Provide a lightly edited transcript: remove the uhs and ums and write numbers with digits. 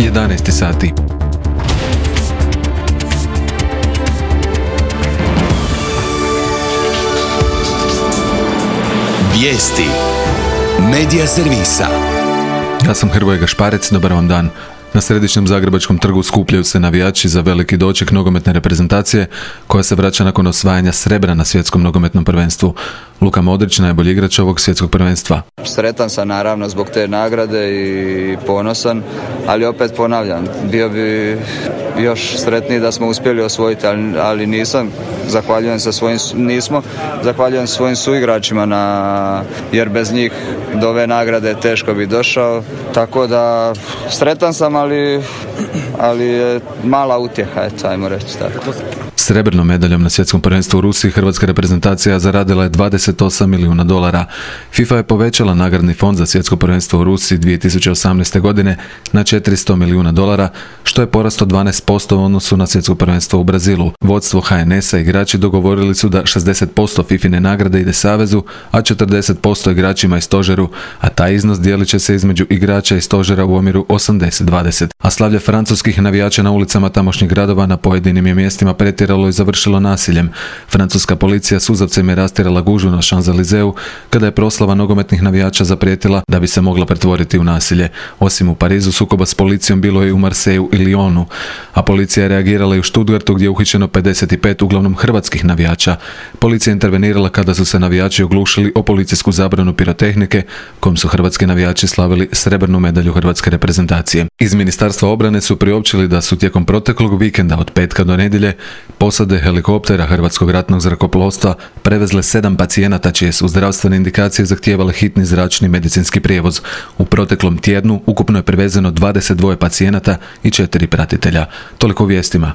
11 sati. Vijesti Medija servisa. Ja sam Hrvoje Gašparec, dobar vam dan. Na središnjem zagrebačkom trgu skupljaju se navijači za veliki doček nogometne reprezentacije koja se vraća nakon osvajanja srebra na svjetskom nogometnom prvenstvu. Luka Modrić, najbolji igrač ovog svjetskog prvenstva. Sretan sam naravno zbog te nagrade i ponosan, ali opet ponavljam, bio bi još sretniji da smo uspjeli osvojiti, ali nisam. Zahvaljujem svojim suigračima jer bez njih do ove nagrade teško bi došao. Tako da sretan sam, ali je mala utjeha, ajmo reći tako. Srebrnom medaljom na svjetskom prvenstvu u Rusiji hrvatska reprezentacija zaradila je $28 milijuna. FIFA je povećala nagradni fond za svjetsko prvenstvo u Rusiji 2018. godine na $400 milijuna, što je porast od 12% u odnosu na svjetsko prvenstvo u Brazilu. Vodstvo HNS-a i igrači dogovorili su da 60% FIFIne nagrade ide savezu, a 40% igračima i stožeru, a taj iznos dijelit će se između igrača i stožera u omjeru 80-20. A slavlje francuskih navijača na ulicama tamošnjih gradova na pojedinim je mjestima pretjeralo i završilo nasiljem. Francuska policija suzavcem je rastjerala gužvu na Champs-Élysées kada je proslava nogometnih navijača zaprijetila da bi se mogla pretvoriti u nasilje. Osim u Parizu, sukoba s policijom bilo je i u Marseju i Lyonu, a policija je reagirala i u Stuttgartu gdje je uhićeno 55 uglavnom hrvatskih navijača. Policija je intervenirala kada su se navijači oglušili o policijsku zabranu pirotehnike kojom su hrvatski navijači slavili srebrnu medalju hrvatske reprezentacije. Iz Ministarstva obrane su priopćili da su tijekom proteklog vikenda od petka do nedjelje posade helikoptera Hrvatskog ratnog zrakoplovstva prevezle 7 pacijenata čije su zdravstvene indikacije zahtijevale hitni zračni medicinski prijevoz. U proteklom tjednu ukupno je prevezeno 22 pacijenata i 4 pratitelja. Toliko o vijestima.